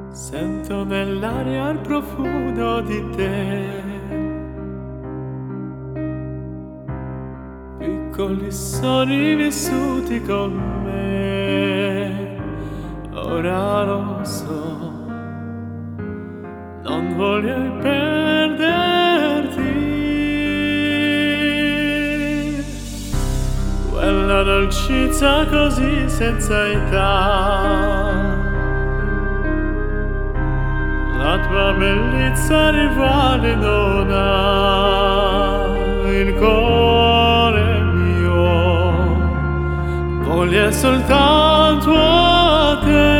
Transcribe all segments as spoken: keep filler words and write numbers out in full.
Sento nell'aria il profumo di te, piccoli sogni vissuti con me. Ora lo so, non voglio perderti. Quella dolcezza così senza età, la tua bellezza rivale non ha. Il cuore mio voglia soltanto a te.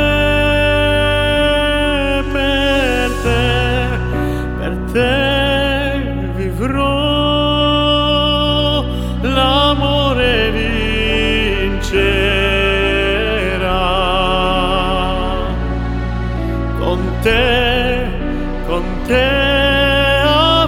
Per te, per te vivrò, l'amore vincerà. Con te, con te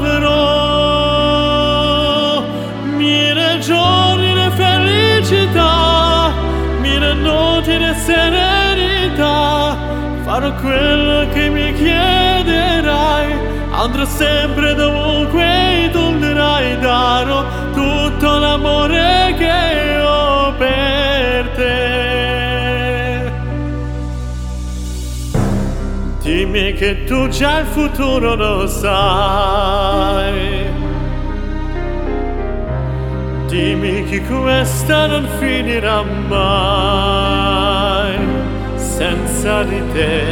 avrò mille giorni di felicità, mille notti di serenità. Farò quello che mi chiederai, andrò sempre dovunque tu dirai. Darò tutto l'amore che ho per te. Dimmi che tu già il futuro lo sai, dimmi che questa non finirà mai. Senza di te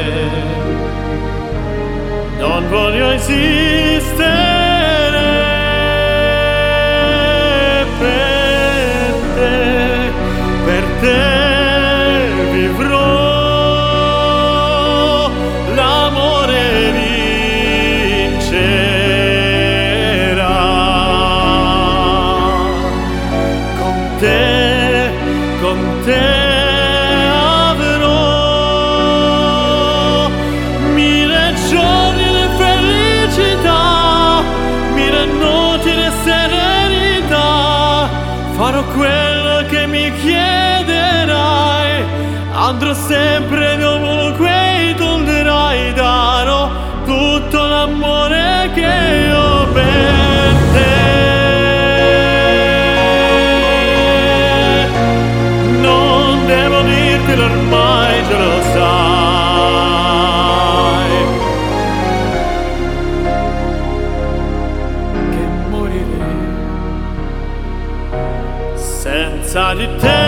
non voglio esistere. Per te, per te vivrò, l'amore vincerà. Con te, con te avrò mille giorni di felicità, mille notti di serenità. Farò quello che mi chiederai, andrò sempre dovunque tu dirai. Darò tutto l'amore che ho per te. Non devo dirtelo ormai, già lo sai, che morirei senza di te.